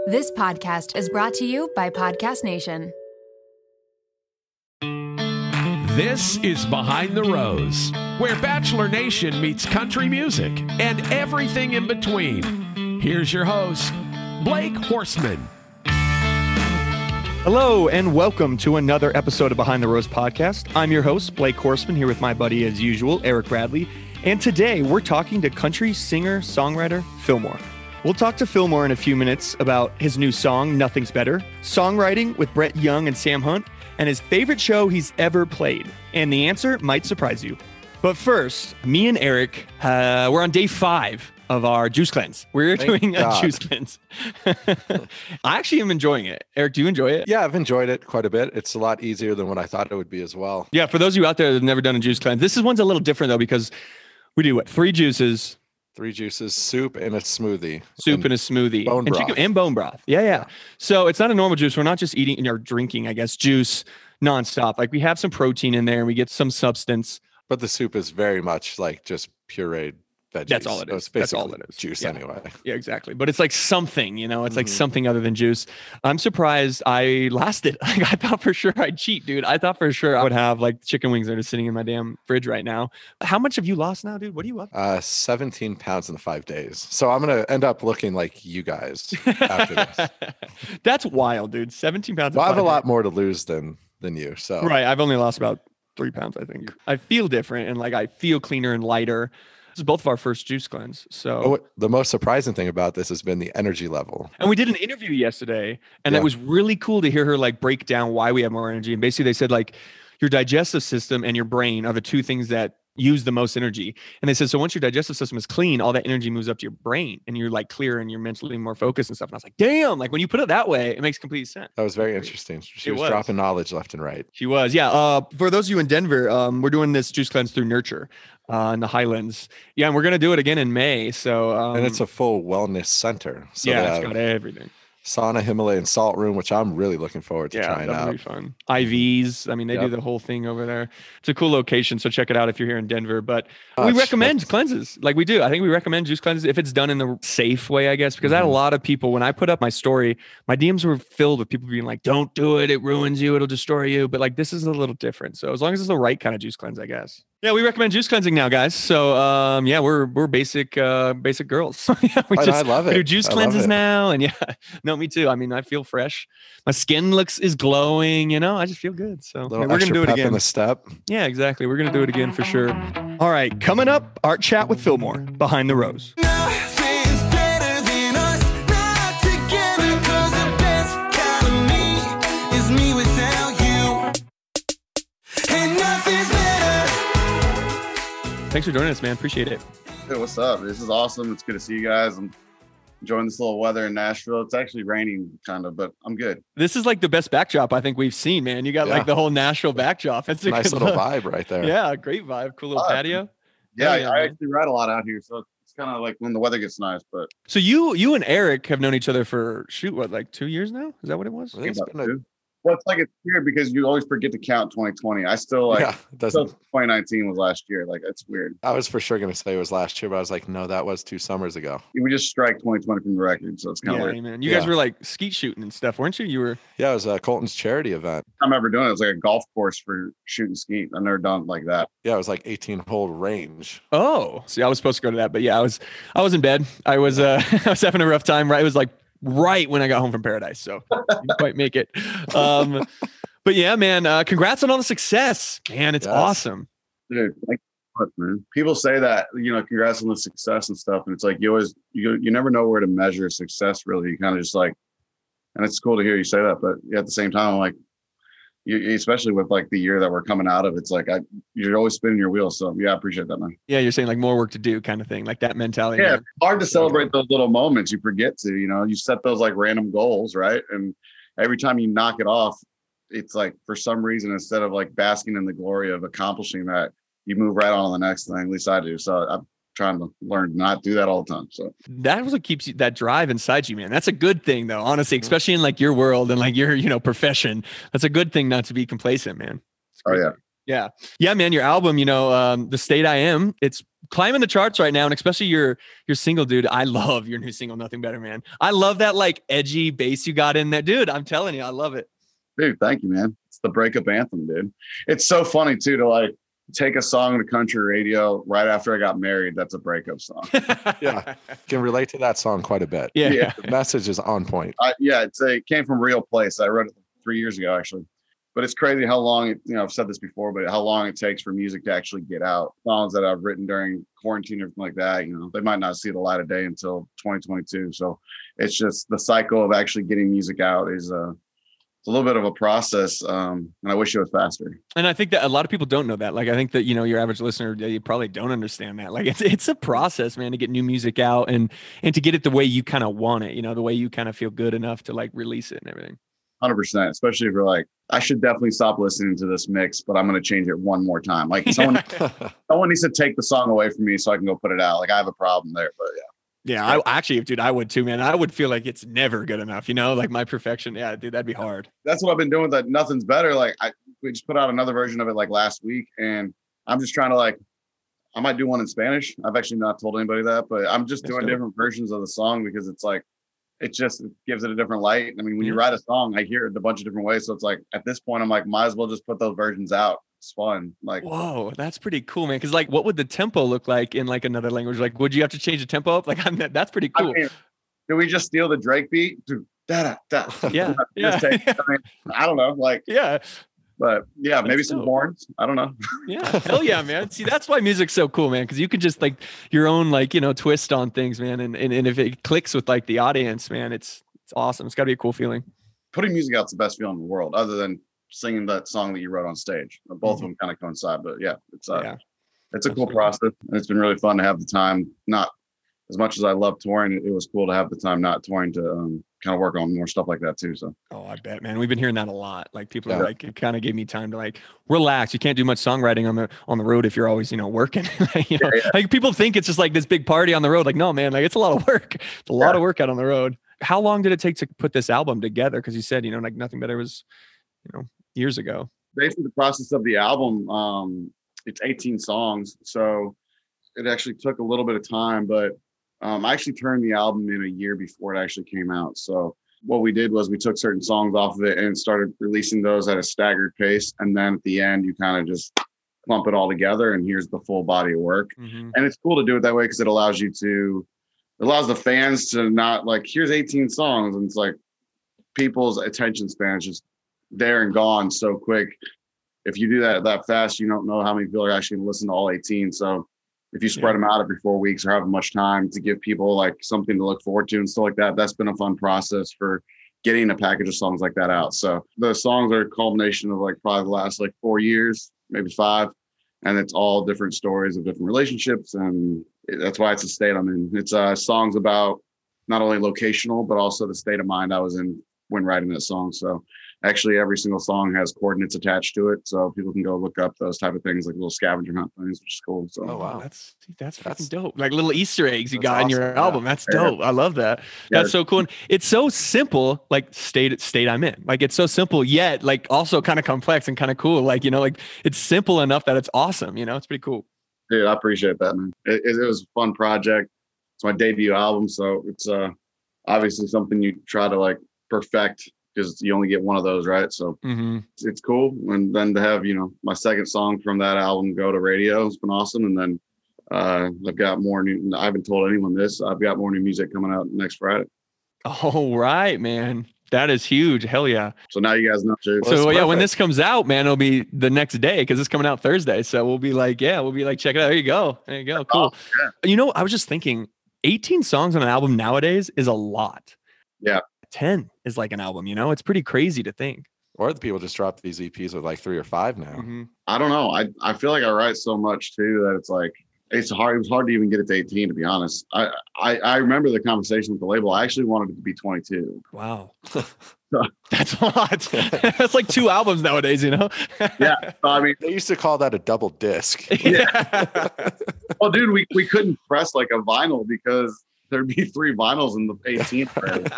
This podcast is brought to you by Podcast Nation. This is Behind the Rose, where Bachelor Nation meets country music and everything in between. Here's your host, Blake Horstman. Hello, and welcome to another episode of Behind the Rose podcast. I'm your host, Blake Horstman, here with my buddy, as usual, Eric Bradley. And today, we're talking to country singer-songwriter Fillmore. We'll talk to Fillmore in a few minutes about his new song, Nothing's Better, songwriting with Brett Young and Sam Hunt, and his favorite show he's ever played. And the answer might surprise you. But first, me and Eric, we're on day 5 of our juice cleanse. We're doing a juice cleanse. I actually am enjoying it. Eric, do you enjoy it? Yeah, I've enjoyed it quite a bit. It's a lot easier than what I thought it would be as well. Yeah, for those of you out there that have never done a juice cleanse, this one's a little different though, because we do 3 juices. 3 juices, soup, and a smoothie. And a smoothie. Bone broth. Chicken, and bone broth. Yeah. So it's not a normal juice. We're not just eating or drinking, I guess, juice nonstop. Like we have some protein in there and we get some substance. But the soup is very much like just pureed veggies. That's all it is. So it's basically That's all it is. Juice anyway. Yeah, exactly. But it's like something, it's like something other than juice. I'm surprised I lasted. Like I thought for sure I'd cheat, dude. I thought for sure I would have like chicken wings that are sitting in my damn fridge right now. How much have you lost now, dude? What are you up? 17 pounds in 5 days. So I'm going to end up looking like you guys after this. That's wild, dude. 17 pounds. Well, I have a lot more to lose than you. So right. I've only lost about 3 pounds, I think. I feel different and like I feel cleaner and lighter. This is both of our first juice cleanse. So the most surprising thing about this has been the energy level. And we did an interview yesterday and it was really cool to hear her like break down why we have more energy. And basically they said like your digestive system and your brain are the 2 things that use the most energy. And they said, so once your digestive system is clean, all that energy moves up to your brain and you're like clear and you're mentally more focused and stuff. And I was like, damn, like when you put it that way, it makes complete sense. That was very interesting. She was dropping knowledge left and right. She was. Yeah. For those of you in Denver, we're doing this juice cleanse through Nurture in the Highlands. Yeah. And we're going to do it again in May. So, and it's a full wellness center. So it's got everything. Sauna, Himalayan salt room, which I'm really looking forward to trying out. Be fun. IVs. I mean, they do the whole thing over there. It's a cool location. So check it out if you're here in Denver. But we recommend cleanses. Like we do. I think we recommend juice cleanses if it's done in the safe way, I guess, because I had a lot of people, when I put up my story, my DMs were filled with people being like, don't do it. It ruins you. It'll destroy you. But like, this is a little different. So as long as it's the right kind of juice cleanse, I guess. Yeah, we recommend juice cleansing now, guys. So we're basic girls. I love it. We do juice cleanses now. And no, me too. I mean, I feel fresh. My skin is glowing, I just feel good. So we're going to do it again. In the step. Yeah, exactly. We're going to do it again for sure. All right. Coming up, our chat with Fillmore, Behind the Rose. Thanks for joining us, man. Appreciate it. Hey, what's up? This is awesome. It's good to see you guys. I'm enjoying this little weather in Nashville. It's actually raining kind of, but I'm good. This is like the best backdrop I think we've seen, man. You got like the whole Nashville backdrop. It's a nice little vibe right there. Yeah, great vibe. Cool little patio. Yeah, I actually ride a lot out here, so it's kind of like when the weather gets nice. But so you and Eric have known each other for like 2 years now? Is that what it was? I think it's been Well, it's like it's weird because you always forget to count 2020. I still 2019 was last year. Like it's weird. I was for sure going to say it was last year, but I was like, no, that was 2 summers ago. We just strike 2020 from the record, so it's kind of weird. Man. You guys were like skeet shooting and stuff, weren't you? You were. Yeah, it was Colton's charity event. I'm ever doing it. It's like a golf course for shooting skeet. I've never done it like that. Yeah, it was like 18-hole range. Oh, see, I was supposed to go to that, but I was in bed. I was I was having a rough time. Right, it was like right when I got home from Paradise, so didn't quite make it. But yeah, man, congrats on all the success, man. It's awesome. Dude, man. People say that, congrats on the success and stuff. And it's like, you never know where to measure success really. You kind of just like, and it's cool to hear you say that, but at the same time, I'm like, especially with like the year that we're coming out of, it's like, you're always spinning your wheels. So yeah, I appreciate that, man. Yeah. You're saying like more work to do kind of thing, like that mentality. Yeah. It's hard to celebrate those little moments. You forget to, you set those like random goals, right? And every time you knock it off, it's like for some reason, instead of like basking in the glory of accomplishing that, you move right on to the next thing. At least I do. So I'm trying to learn to not do that all the time. So that was what keeps you, that drive inside you, man. That's a good thing though, honestly, especially in like your world and like your, profession. That's a good thing not to be complacent, man. Oh yeah. Yeah. Yeah, man. Your album, The State I Am, it's climbing the charts right now. And especially your single, dude. I love your new single, Nothing Better, man. I love that like edgy bass you got in there, dude. I'm telling you, I love it. Dude, thank you, man. It's the breakup anthem, dude. It's so funny too to like take a song on the country radio right after I got married. That's a breakup song. Yeah. Can relate to that song quite a bit. Yeah. The message is on point. It came from Real Place. I wrote it 3 years ago, actually. But it's crazy how long, I've said this before, but how long it takes for music to actually get out. Songs that I've written during quarantine or something like that, they might not see the light of day until 2022. So it's just the cycle of actually getting music out is it's a little bit of a process. And I wish it was faster. And I think that a lot of people don't know that. Like, I think that, your average listener, you probably don't understand that. Like, it's a process, man, to get new music out and to get it the way you kind of want it, the way you kind of feel good enough to like release it and everything. 100%, especially if you're like, I should definitely stop listening to this mix, but I'm going to change it one more time. Like someone needs to take the song away from me so I can go put it out. Like I have a problem there, but yeah. Yeah, I actually, dude, I would too, man. I would feel like it's never good enough, like my perfection. Yeah, dude, that'd be hard. That's what I've been doing with that Nothing's Better. Like we just put out another version of it like last week, and I'm just trying to I might do one in Spanish. I've actually not told anybody that, but I'm just doing different versions of the song because it's like, it just gives it a different light. I mean, when you write a song, I hear it a bunch of different ways. So it's like, at this point, I'm like, might as well just put those versions out. It's fun. Like, whoa, that's pretty cool, man. Cause like, what would the tempo look like in like another language? Like, would you have to change the tempo up? Like, that's pretty cool. I mean, do we just steal the Drake beat? Da, da, da. Yeah. I don't know. Like, yeah. But yeah, maybe That's some dope. horns. I don't know. Yeah. Hell yeah, man. See, that's why music's so cool, man. Cause you can just like your own, like, twist on things, man. And if it clicks with like the audience, man, it's awesome. It's gotta be a cool feeling. Putting music out's the best feeling in the world, other than singing that song that you wrote on stage. Both of them kind of coincide, but yeah, it's a cool process. And it's been really fun to have the time, not as much as I love touring. It was cool to have the time not touring to kind of work on more stuff like that too. So, oh, I bet, man. We've been hearing that a lot. Like people are like, it kind of gave me time to like relax. You can't do much songwriting on the road if you're always, working. Like people think it's just like this big party on the road. Like, no, man, like it's a lot of work. It's a lot of work out on the road. How long did it take to put this album together? Because you said, like Nothing Better was, years ago. Basically, the process of the album, it's 18 songs. So it actually took a little bit of time, but I actually turned the album in a year before it actually came out. So what we did was we took certain songs off of it and started releasing those at a staggered pace. And then at the end, you kind of just clump it all together and here's the full body of work. Mm-hmm. And it's cool to do it that way because it allows the fans to not like, here's 18 songs. And it's like people's attention span is just there and gone so quick. If you do that fast, you don't know how many people are actually going to listen to all 18. So if you spread them out every 4 weeks or have much time to give people like something to look forward to and stuff like that, that's been a fun process for getting a package of songs like that out. So the songs are a culmination of like probably the last like 4 years, maybe 5. And it's all different stories of different relationships. And that's why it's a state I'm in. It's songs about not only locational, but also the state of mind I was in when writing that song. So actually every single song has coordinates attached to it. So people can go look up those type of things, like little scavenger hunt things, which is cool. So, oh, wow. That's fucking dope. Like little Easter eggs you got awesome. In your album. That's dope. I love that. That's so cool. And it's so simple, like state I'm in. Like it's so simple, yet like also kind of complex and kind of cool. Like, like it's simple enough that it's awesome. It's pretty cool. Dude, I appreciate that, man. It was a fun project. It's my debut album. So it's obviously something you try to like perfect because you only get one of those, right? So It's cool. And then to have, my second song from that album go to radio, it's been awesome. And then I've got more new, I haven't told anyone this, I've got more new music coming out next Friday. All right, man. That is huge. Hell yeah. So now you guys know too. So yeah, when this comes out, man, it'll be the next day because it's coming out Thursday. So we'll be like, check it out. There you go. Cool. Yeah. I was just thinking 18 songs on an album nowadays is a lot. Yeah. 10 is like an album, it's pretty crazy to think. Or the people just drop these EPs with like 3 or 5 now. Mm-hmm. I don't know. I feel like I write so much too that it's like, it's hard. It was hard to even get it to 18, to be honest. I remember the conversation with the label. I actually wanted it to be 22. Wow. That's a lot. That's like 2 albums nowadays, Yeah. So, I mean, they used to call that a double disc. Yeah. Well, dude, we couldn't press like a vinyl because there'd be 3 vinyls in the 18.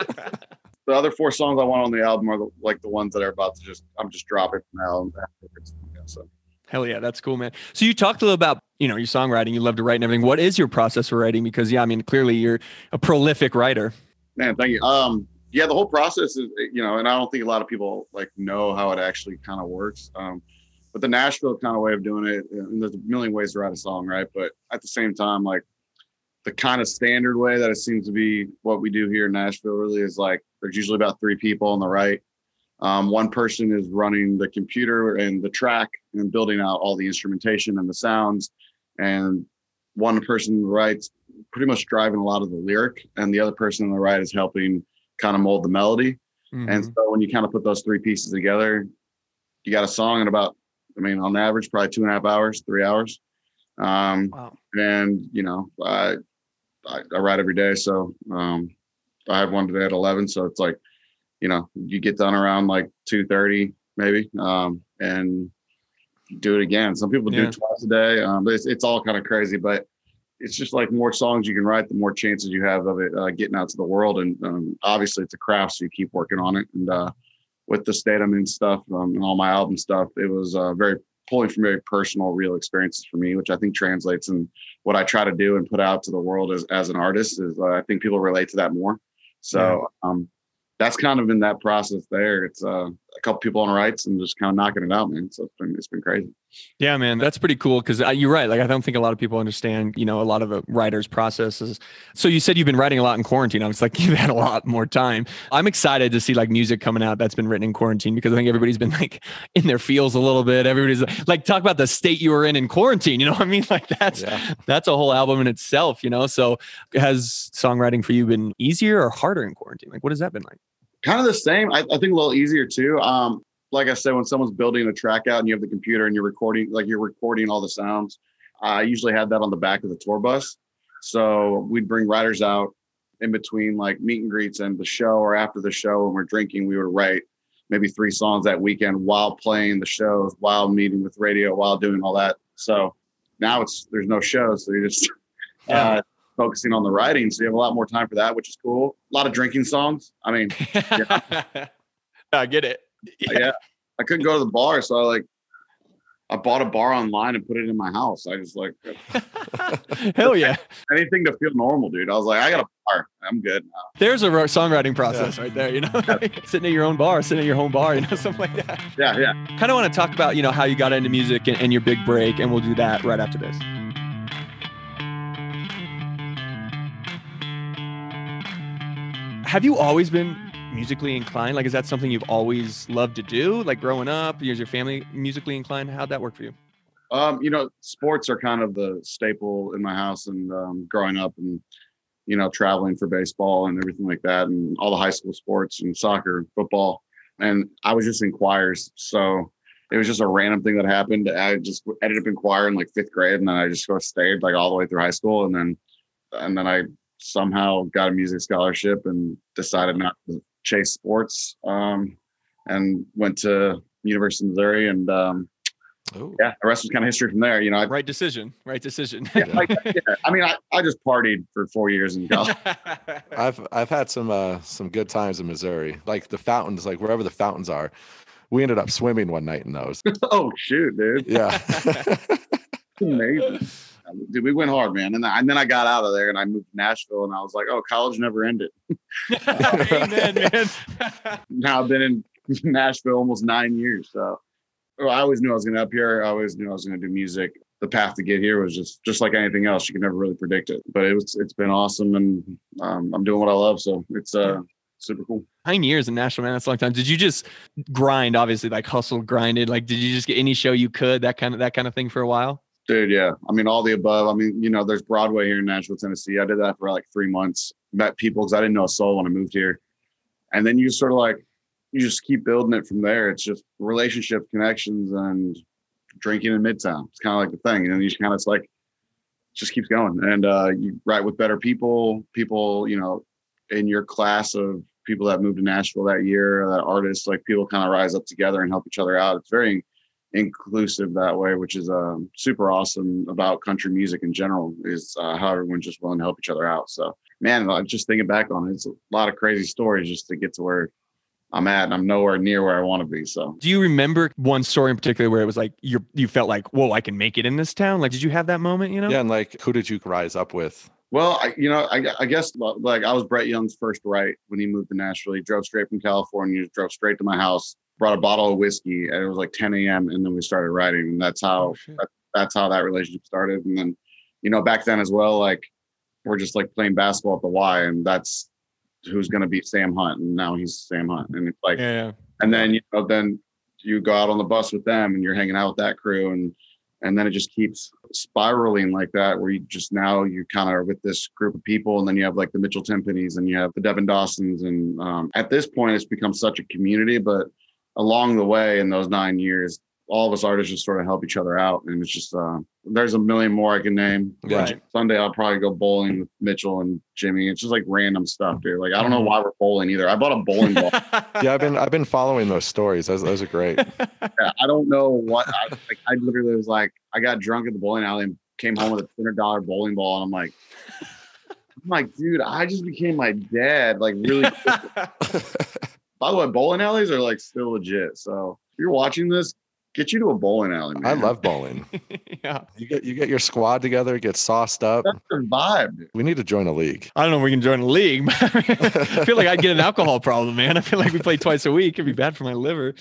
The other 4 songs I want on the album are the ones that are about to I'm just dropping now. So. Hell yeah, that's cool, man. So you talked a little about, your songwriting, you love to write and everything. What is your process for writing? Because clearly you're a prolific writer. Man, thank you. Yeah, the whole process is, and I don't think a lot of people like know how it actually kind of works. But the Nashville kind of way of doing it, and there's a million ways to write a song, right? But at the same time, like the kind of standard way that it seems to be what we do here in Nashville really is like, there's usually about 3 people on the right. One person is running the computer and the track and building out all the instrumentation and the sounds. And one person writes, pretty much driving a lot of the lyric. And the other person on the right is helping kind of mold the melody. Mm-hmm. And so when you kind of put those 3 pieces together, you got a song in about, on average, probably 2.5 hours, 3 hours. Wow. And, I write every day. So I have one today at 11. So it's like, you get done around like 2:30 maybe, and do it again. Some people do it twice a day. But it's all kind of crazy, but it's just like more songs you can write, the more chances you have of it getting out to the world. And obviously it's a craft, so you keep working on it. And with the state I'm in stuff and all my album stuff, it was pulling from very personal, real experiences for me, which I think translates in what I try to do and put out to the world as an artist. Is I think people relate to that more. So that's kind of in that process there. It's a couple people on rights and just kind of knocking it out, man. So it's been crazy. Yeah, man, that's pretty cool. Cause you're right. Like, I don't think a lot of people understand, a lot of a writer's processes. So you said you've been writing a lot in quarantine. I was like, you've had a lot more time. I'm excited to see like music coming out that's been written in quarantine, because I think everybody's been like in their feels a little bit. Everybody's like, talk about the state you were in quarantine. You know what I mean? Like that's a whole album in itself, So has songwriting for you been easier or harder in quarantine? Like, what has that been like? Kind of the same. I think a little easier too. Like I said, when someone's building a track out and you have the computer and you're recording all the sounds, I usually had that on the back of the tour bus. So we'd bring writers out in between like meet and greets and the show, or after the show when we're drinking, we would write maybe 3 songs that weekend while playing the shows, while meeting with radio, while doing all that. So now there's no shows. So you're just focusing on the writing. So you have a lot more time for that, which is cool. A lot of drinking songs. I get it. Yeah. I couldn't go to the bar. So I bought a bar online and put it in my house. I just like, hell yeah. Anything to feel normal, dude. I was like, I got a bar. I'm good now. There's a songwriting process right there, sitting at your own bar, sitting at your home bar, something like that. Yeah. Kind of want to talk about, how you got into music and your big break. And we'll do that right after this. Have you always been musically inclined? Like, is that something you've always loved to do? Like growing up, is your family musically inclined? How'd that work for you? Sports are kind of the staple in my house, and growing up and, traveling for baseball and everything like that, and all the high school sports and soccer, football. And I was just in choirs. So it was just a random thing that happened. I just ended up in choir in like 5th grade. And then I just stayed like all the way through high school. And then I somehow got a music scholarship and decided not to chase sports, and went to University of Missouri, and the rest was kind of history from there. Right decision. I just partied for 4 years in college. I've had some good times in Missouri, like the fountains, like wherever the fountains are. We ended up swimming one night in those. Oh shoot, dude! Yeah, amazing. Dude, we went hard, man. And then I got out of there and I moved to Nashville, and I was like, oh, college never ended. Amen, man. Now I've been in Nashville almost 9 years. So I always knew I was going to up here. I always knew I was going to do music. The path to get here was just like anything else. You can never really predict it, but it's been awesome. And I'm doing what I love. So it's super cool. 9 years in Nashville, man. That's a long time. Did you just grind, obviously, like hustle, grinded? Like, did you just get any show you could, that kind of thing for a while? Dude, yeah. All the above. There's Broadway here in Nashville, Tennessee. I did that for like 3 months. Met people because I didn't know a soul when I moved here. And then you sort of you just keep building it from there. It's just relationships, connections, and drinking in Midtown. It's kind of like the thing. And then you just kind of, just keeps going. And you write with better people, in your class of people that moved to Nashville that year, that artists, people kind of rise up together and help each other out. It's very inclusive that way, which is super awesome about country music in general, is how everyone's just willing to help each other out. So man, just thinking back on it, it's a lot of crazy stories just to get to where I'm at, and I'm nowhere near where I want to be. So Do you remember one story in particular where it was like you felt like, whoa, I can make it in this town? Like, did you have that moment, you know? Yeah. And like, who did you rise up with? well, I guess like I was Brett Young's first write when he moved to Nashville. He drove straight from California, drove straight to my house, brought a bottle of whiskey, and it was like 10 a.m. And then we started writing, and that's how that's how that relationship started. And then, back then as well, like we're just like playing basketball at the Y, and that's who's going to beat Sam Hunt, and now he's Sam Hunt, and it's like, and then then you go out on the bus with them, and you're hanging out with that crew, and then it just keeps spiraling like that, where you kind of are with this group of people, and then you have like the Mitchell Timpanys, and you have the Devin Dawsons, and at this point, it's become such a community. But along the way, in those 9 years, all of us artists just sort of help each other out, and it's just there's a million more I can name. Right. Sunday I'll probably go bowling with Mitchell and Jimmy. It's just like random stuff, dude. Like I don't know why we're bowling either. I bought a bowling ball. Yeah, I've been following those stories. Those are great. Yeah, I don't know what I literally was like, I got drunk at the bowling alley and came home with a $200 bowling ball, and I'm like, dude, I just became my dad, like really quick. By the way, bowling alleys are like still legit. So if you're watching this, get you to a bowling alley, man. I love bowling. Yeah. You get your squad together, get sauced up. That's their vibe, dude. We need to join a league. I don't know if we can join a league, but I feel like I'd get an alcohol problem, man. I feel like we play twice a week. It'd be bad for my liver.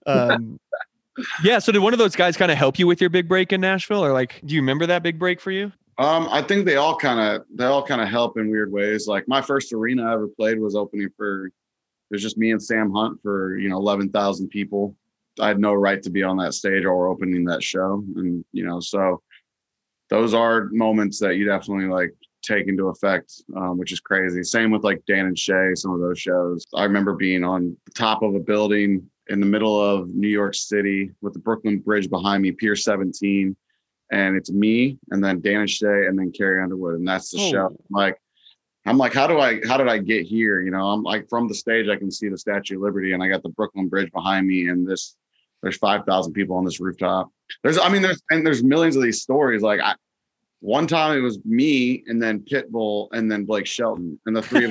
Yeah. So did one of those guys kind of help you with your big break in Nashville, or like, do you remember that big break for you? I think they all kind of help in weird ways. Like my first arena I ever played was opening for, it was just me and Sam Hunt for 11,000 people. I had no right to be on that stage or opening that show. And, so those are moments that you definitely like take into effect, which is crazy. Same with like Dan and Shay, some of those shows. I remember being on the top of a building in the middle of New York City with the Brooklyn Bridge behind me, Pier 17. And it's me and then Dan and Shay and then Carrie Underwood. And that's the show. I'm like, how did I get here? I'm like, from the stage, I can see the Statue of Liberty, and I got the Brooklyn Bridge behind me, and there's 5,000 people on this rooftop. There's millions of these stories. Like one time it was me and then Pitbull and then Blake Shelton, and the three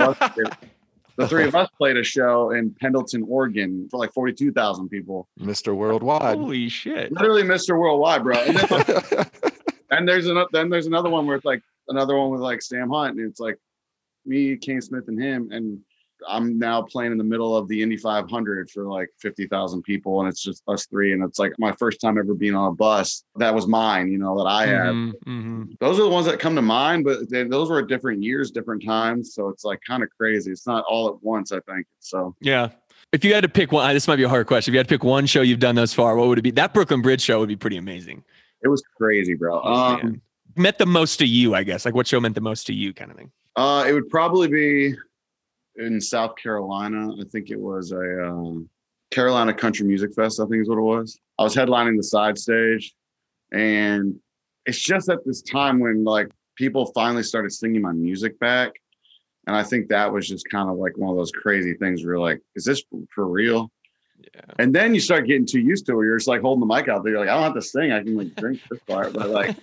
of us played a show in Pendleton, Oregon for like 42,000 people. Mr. Worldwide. Holy shit. Literally Mr. Worldwide, bro. And then, there's another one where it's like another one with like Sam Hunt, and it's like me, Kane Smith, and him, and I'm now playing in the middle of the Indy 500 for like 50,000 people, and it's just us three, and it's like my first time ever being on a bus that was mine, that I had. Mm-hmm. Those are the ones that come to mind, but those were at different years, different times, so it's like kind of crazy. It's not all at once, I think. So yeah. If you had to pick one, this might be a hard question. If you had to pick one show you've done thus far, what would it be? That Brooklyn Bridge show would be pretty amazing. It was crazy, bro. Meant the most to you, I guess. Like what show meant the most to you, kind of thing? It would probably be in South Carolina. I think it was a Carolina Country Music Fest, I think is what it was. I was headlining the side stage, and it's just at this time when like people finally started singing my music back. And I think that was just kind of like one of those crazy things where you're like, is this for real? Yeah. And then you start getting too used to it, where you're just like holding the mic out there. You're like, I don't have to sing. I can like drink this part. But like,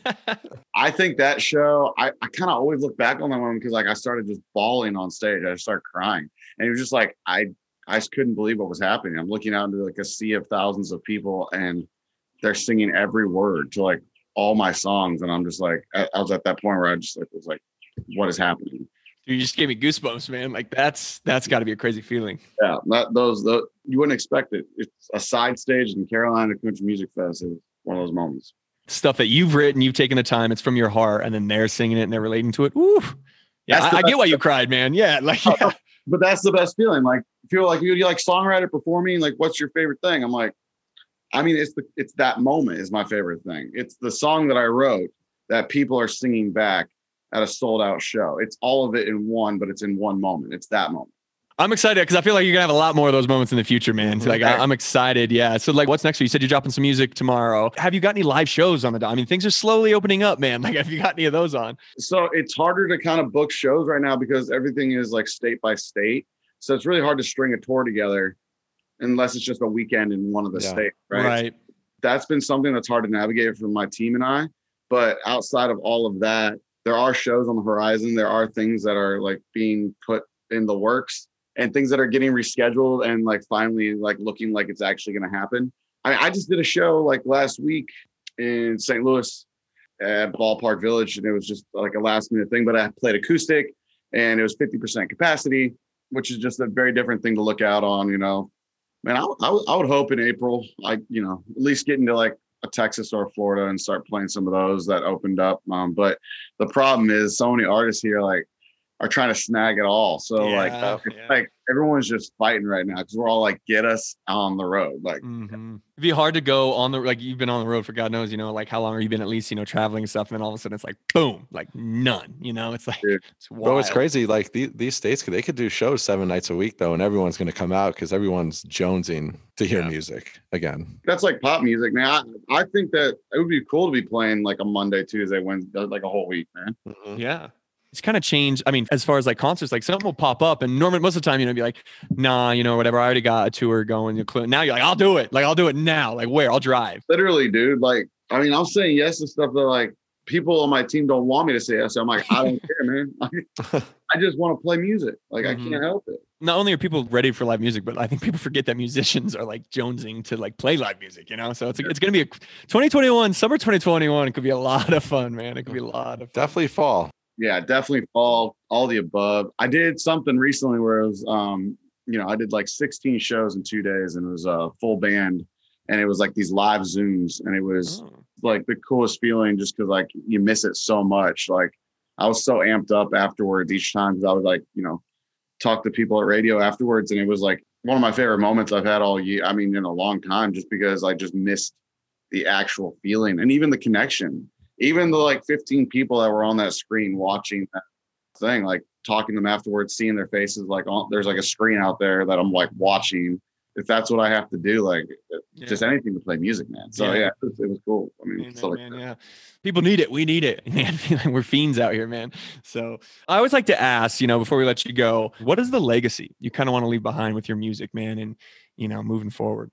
I think that show, I kind of always look back on that one because like I started just bawling on stage. I just started crying. And it was just like, I just couldn't believe what was happening. I'm looking out into like a sea of thousands of people, and they're singing every word to like all my songs. And I'm just like, I was at that point where I just like was like, what is happening? You just gave me goosebumps, man. Like that's got to be a crazy feeling. Yeah, those you wouldn't expect it. It's a side stage in Carolina Country Music Fest. It was one of those moments. Stuff that you've written, you've taken the time, it's from your heart, and then they're singing it and they're relating to it. Ooh, yeah, I get why you cried, man. Yeah, like, yeah. But that's the best feeling. Like, feel like you like songwriter performing. Like, what's your favorite thing? I'm like, I mean, it's that moment is my favorite thing. It's the song that I wrote that people are singing back at a sold out show. It's all of it in one, but it's in one moment. It's that moment. I'm excited because I feel like you're gonna have a lot more of those moments in the future, man. So like, I'm excited. Yeah. So like, what's next for you? You said you're dropping some music tomorrow. Have you got any live shows on the? I mean, things are slowly opening up, man. Like, have you got any of those on? So it's harder to kind of book shows right now because everything is like state by state. So it's really hard to string a tour together unless it's just a weekend in one of the states, right? Right. That's been something that's hard to navigate for my team and I. But outside of all of that, there are shows on the horizon. There are things that are like being put in the works. and things that are getting rescheduled and like finally like looking like it's actually going to happen. I just did a show like last week in St. Louis at Ballpark Village, and it was just like a last minute thing, but I played acoustic and it was 50% capacity, which is just a very different thing to look out on, you know. Man, I would hope in April, at least get into like a Texas or Florida and start playing some of those that opened up. But the problem is so many artists here like are trying to snag it all. So like everyone's just fighting right now because we're all like, get us on the road. Like It'd be hard to go on the, like you've been on the road for God knows, you know, like how long have you been at least, you know, traveling and stuff. And then all of a sudden it's like, boom, like none, you know, it's like, it's wild. Bro, it's crazy. Like these states, they could do shows 7 nights a week though. And everyone's going to come out because everyone's jonesing to hear music again. That's like pop music, man. I think that it would be cool to be playing like a Monday, Tuesday, Wednesday, like a whole week, man. Mm-hmm. Yeah. It's kind of changed. I mean, as far as like concerts, like something will pop up and normally most of the time, you know, be like, nah, you know, whatever. I already got a tour going. Now you're like, I'll do it. Like, I'll do it now. Like where? I'll drive. Literally, dude. Like, I mean, I'm saying yes to stuff that like people on my team don't want me to say yes. So I'm like, I don't care, man. I just want to play music. Like I can't help it. Not only are people ready for live music, but I think people forget that musicians are like jonesing to like play live music, you know? So it's going to be 2021, summer 2021. It could be a lot of fun, man. It could be a lot of fun. Definitely fall. Yeah, definitely fall, all the above. I did something recently where it was, I did like 16 shows in 2 days and it was a full band and it was like these live Zooms and it was like the coolest feeling just because like you miss it so much. Like I was so amped up afterwards each time because I would like, you know, talk to people at radio afterwards. And it was like one of my favorite moments I've had all year. I mean, in a long time, just because I just missed the actual feeling and even the connection. Even the like 15 people that were on that screen watching that thing, like talking to them afterwards, seeing their faces, like there's like a screen out there that I'm like watching. If that's what I have to do, like just anything to play music, man. So it was cool. I mean, people need it. We need it, man. We're fiends out here, man. So I always like to ask, you know, before we let you go, what is the legacy you kind of want to leave behind with your music, man? And, you know, moving forward.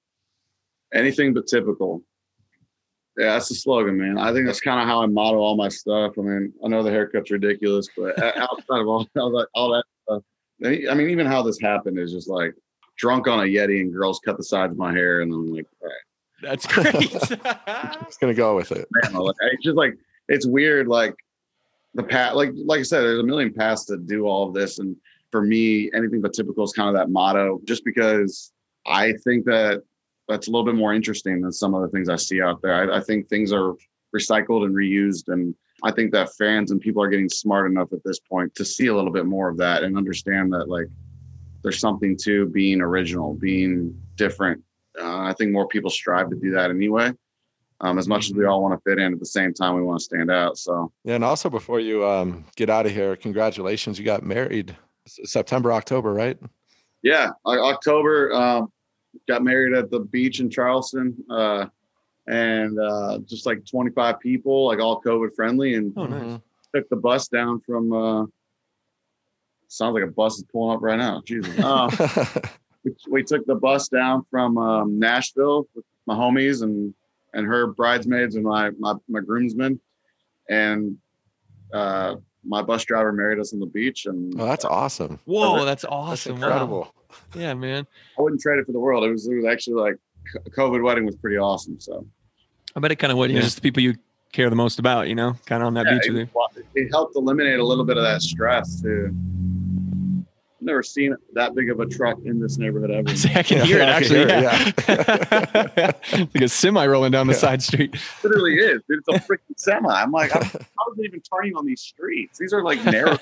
Anything but typical. Yeah, that's the slogan, man. I think that's kind of how I model all my stuff. I mean, I know the haircut's ridiculous, but outside of all that stuff, I mean, even how this happened is just like drunk on a Yeti and girls cut the sides of my hair. And I'm like, all right. That's great. Just going to go with it. Man, like, it's just like, it's weird. Like the path, like I said, there's a million paths to do all of this. And for me, anything but typical is kind of that motto, just because I think that that's a little bit more interesting than some of the things I see out there. I think things are recycled and reused. And I think that fans and people are getting smart enough at this point to see a little bit more of that and understand that like there's something to being original, being different. I think more people strive to do that anyway. As much as we all want to fit in, at the same time, we want to stand out. So yeah. And also before you get out of here, congratulations. You got married September, October, right? Yeah. October, got married at the beach in Charleston, and just like 25 people, like all COVID friendly, and nice. Took the bus down from. Sounds like a bus is pulling up right now. Jesus. We took the bus down from Nashville with my homies and her bridesmaids and my groomsmen, and my bus driver married us on the beach. And that's awesome. Whoa, that's awesome. That's incredible. Wow. Yeah, man. I wouldn't trade it for the world. It was actually like a COVID wedding was pretty awesome. So I bet it kind of would. You know, just the people you care the most about, you know, kind of on that beach with you. It helped eliminate a little bit of that stress too. I've never seen that big of a truck in this neighborhood ever. I can hear it actually. It's like a semi rolling down the side street. It literally is. Dude, it's a freaking semi. I'm like, how is it even turning on these streets? These are like narrow.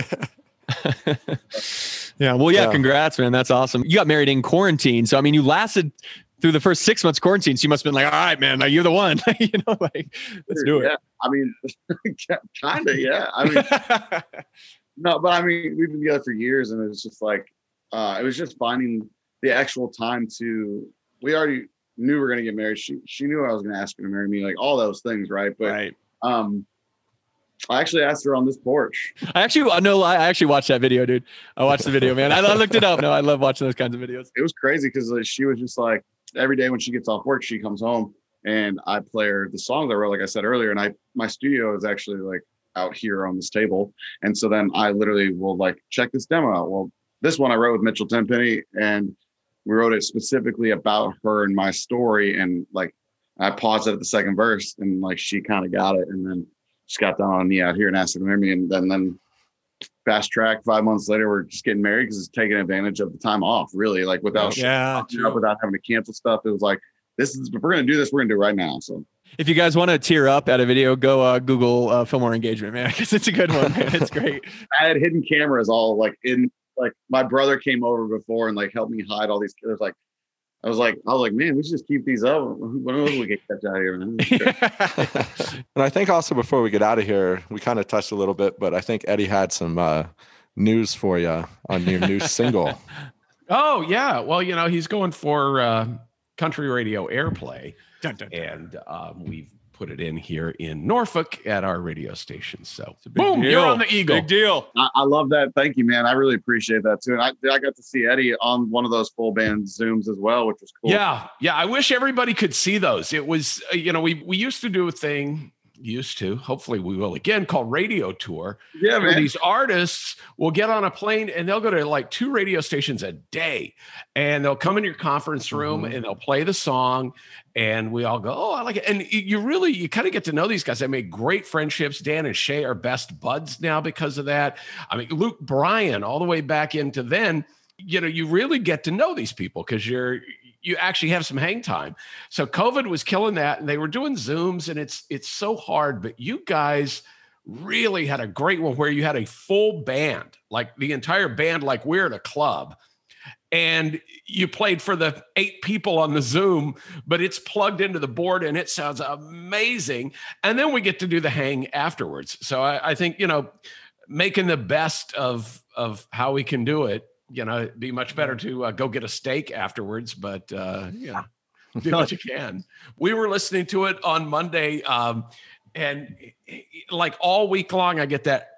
Yeah. Well, yeah. Congrats, man. That's awesome. You got married in quarantine. So, I mean, you lasted through the first 6 months quarantine. So you must've been like, all right, man, you're the one, you know, like, let's do it. Yeah. I mean, kind of, yeah. I mean, no, but I mean, we've been together for years and it's just like, it was just finding the actual time we already knew we were going to get married. She knew I was going to ask her to marry me, like all those things. Right. But, I actually asked her on this porch. I actually watched that video, dude. I watched the video, man. I looked it up. No, I love watching those kinds of videos. It was crazy because she was just like, every day when she gets off work, she comes home and I play her the songs I wrote, like I said earlier. And my studio is actually like out here on this table. And so then I literally will like check this demo out. Well, this one I wrote with Mitchell Tenpenny, and we wrote it specifically about her and my story. And like, I paused it at the second verse, and like, she kind of got it. And then she got down on a knee out here and asked her to marry me. And then fast track, 5 months later, we're just getting married because it's taking advantage of the time off, really, like without without having to cancel stuff. It was like, if we're going to do this, we're going to do it right now. So if you guys want to tear up at a video, go Google Fillmore engagement, man, because it's a good one, man. It's great. I had hidden cameras all like my brother came over before and like helped me hide all these. It was like, I was like, man, we should just keep these up. When else we get kept out of here, man? And I think also before we get out of here, we kind of touched a little bit, but I think Eddie had some news for you on your new single. Oh yeah. Well, he's going for country radio airplay. Dun, dun, dun. And we've put it in here in Norfolk at our radio station. So boom, deal. You're on the Eagle. Big deal. I love that. Thank you, man. I really appreciate that too. And I got to see Eddie on one of those full band Zooms as well, which was cool. Yeah. I wish everybody could see those. It was, we used to do a thing. Hopefully we will again, called Radio Tour. Yeah, man. These artists will get on a plane and they'll go to like 2 radio stations a day, and they'll come in your conference room and they'll play the song, and we all go, oh, I like it. And you kind of get to know these guys. I made great friendships. Dan and Shay are best buds now because of that. I mean, Luke Bryan, all the way back into then, you really get to know these people because you actually have some hang time. So COVID was killing that, and they were doing Zooms, and it's so hard, but you guys really had a great one where you had a full band, like the entire band, like we're at a club, and you played for the 8 people on the Zoom, but it's plugged into the board and it sounds amazing. And then we get to do the hang afterwards. So I think, making the best of how we can do it, it'd be much better to go get a steak afterwards, but do what you can. We were listening to it on Monday, and like all week long, I get that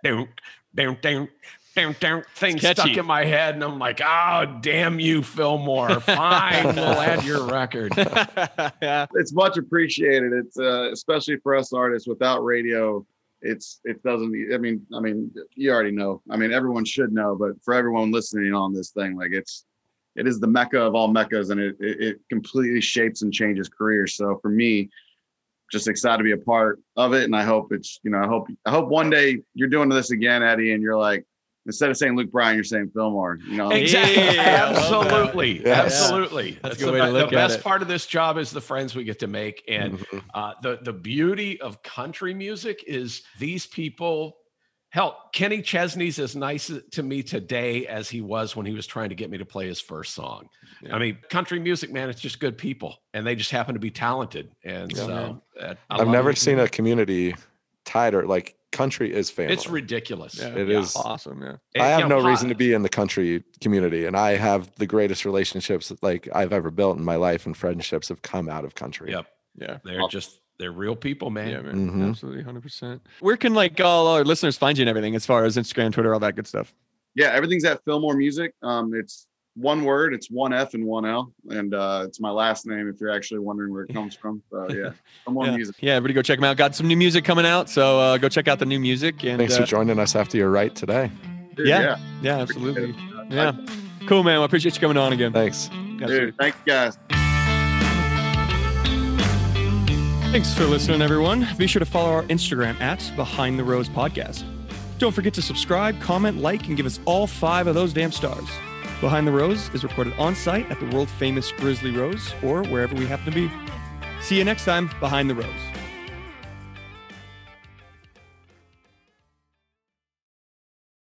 thing stuck in my head, and I'm like, oh, damn you, Fillmore. Fine, we'll add your record. Yeah, it's much appreciated. It's especially for us artists without radio. It doesn't, I mean, you already know. I mean, everyone should know, but for everyone listening on this thing, like it is the mecca of all meccas, and it completely shapes and changes careers. So for me, just excited to be a part of it. And I hope I hope one day you're doing this again, Eddie, and you're like, instead of saying Luke Bryan, you're saying Fillmore. Exactly. Yeah, absolutely. Yes. Absolutely. That's a good way to look at it. The best part of this job is the friends we get to make. And the beauty of country music is these people. Hell, Kenny Chesney's as nice to me today as he was when he was trying to get me to play his first song. Yeah. I mean, country music, man, it's just good people, and they just happen to be talented. And I've never seen a community tighter. Like, country is family. It's ridiculous. Yeah, it is awesome. Yeah, I have no reason to be in the country community, and I have the greatest relationships like I've ever built in my life, and friendships have come out of country. Yep. Yeah, they're real people, man. Yeah, man. Absolutely, 100%. Where can like all our listeners find you and everything, as far as Instagram, Twitter, all that good stuff? Yeah, everything's at Fillmore Music. It's one word, it's 1 F and 1 L, and it's my last name if you're actually wondering where it comes from. So yeah, Fillmore Music. Yeah, everybody go check them out. Got some new music coming out, so go check out the new music. And thanks for joining us after your right today. Dude, yeah, absolutely. Yeah, cool, man. Well, I appreciate you coming on again. Thanks. Dude, thank you guys. Thanks for listening, everyone. Be sure to follow our Instagram at Behind the Rose Podcast. Don't forget to subscribe, comment, like, and give us all 5 of those damn stars. Behind the Rose is recorded on site at the world famous Grizzly Rose, or wherever we happen to be. See you next time, Behind the Rose.